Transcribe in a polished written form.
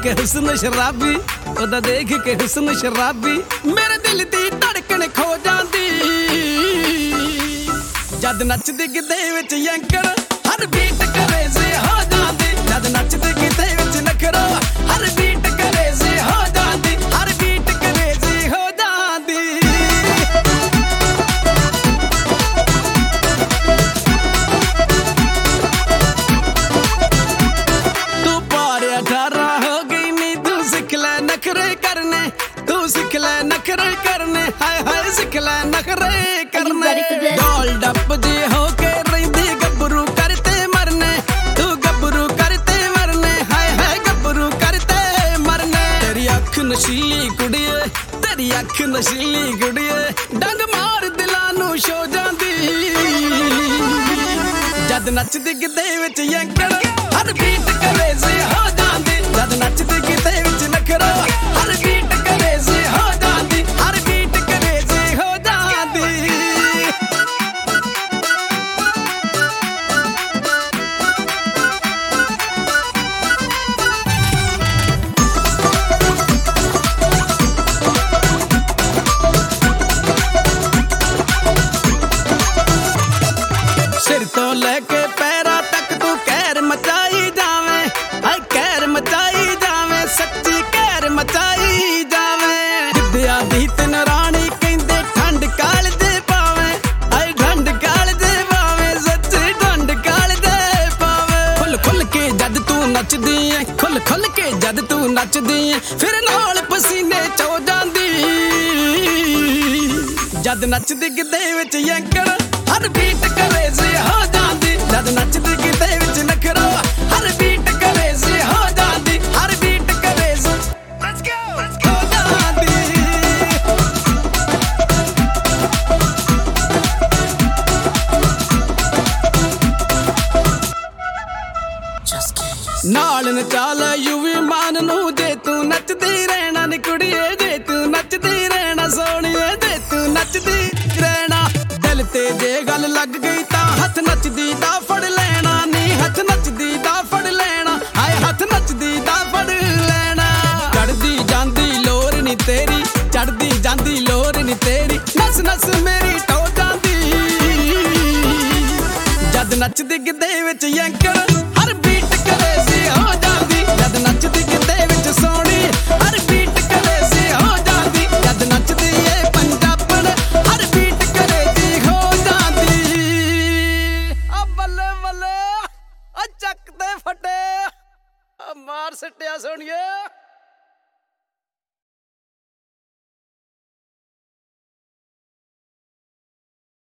के हुस्न शराबी, ओदा देख के हुस्न शराबी, मेरे दिल दी धड़कन खो जांदी जद नचदी गिद्धे विच यंकर, हर बीट क्रेज़ी हो जांदी जद नचदी गिद्धे विच नखरा, हर बीट क्रेज़ी हो जांदी, हर बीट क्रेज़ी हो जांदी। तू पारे 18 हो गई नी, तू सिख ले नखरे करने, तू सिख ले नखरे करने, हाय हाय सिख ले नखरे करने। डोल डप जी होके रहिंदी गबरू करते मरने, तू गबरू करते मरने, हाय हाय गबरू करते मरने। तेरी अख नशीली कुड़िए, तेरी अख नशीली कुड़िए, डंग मार दिलां नूं छो जांदी जद नचदी गिद्धे विच यंकर, हर बीट क्रेज़ी हो जांदी जद नचदी गिद्धे विच नखरा, हर बीट क्रेज़ी हो जांदी, हर बीट क्रेज़ी हो जांदी। सिर तो लेके पैरा तक तू कहर मचाई जावे, हाय कहर मचाई जावे, सच्ची कहर मचाई जावे। विद्या दी तन रानी कहंदे ठंड काल दे पावे, हाय ठंड काल दे पावे, सच्ची ठंड काल दे पावे। खुल खुल के जद तू नचदी है, खुल खुल के जद तू नचदी है, फिर नाल पसीने चो जांदी जद नचदी गिद्धे विच यंकर, हर बीट क्रेज़ी हो जांदी जद नचदी गिद्धे विच नखरा, हर बीट क्रेज़ी हो जांदी, हर बीट क्रेज़ी हो जांदी। नाल नचाल यूवी मान नू जे तू नचदी रहना नी कुड़िए, जे तू नचदी रहना सोहणीए, जे तू नचदी रहना। दिल ते जे गल लग गई तां हथ नचदी दा फड़ लेना नी, हथ नचदी दा फड़ लेना, हाय हथ नचदी दा फड़ लेना। चढ़दी जांदी लोर नी तेरी, चढ़दी जांदी लोर नी तेरी, नस नस मेरी टो जांदी जद नचदी गिद्धे विच यंकर, हर बीट क्रेज़ी हो जांदी जद नचदी गिद्धे विच सोहणी, हर बीट क्रेज़ी हो जांदी जद नचदी ए पंजाबण, हर बीट क्रेज़ी हो जांदी। आ बल्ले बल्ले आ चक ते फटे, आ मार सट्टिया सोहणीए।